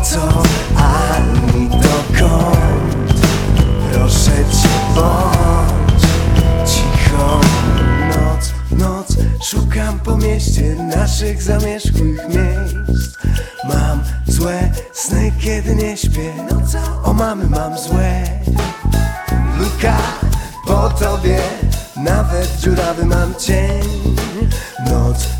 co, ani dokąd. Proszę cię, bądź cicho. Noc, szukam po mieście naszych zamierzchłych miejsc. Mam złe sny, kiedy nie śpię. O mamy mam złe. Luka po tobie, nawet dziurawy mam cień. Noc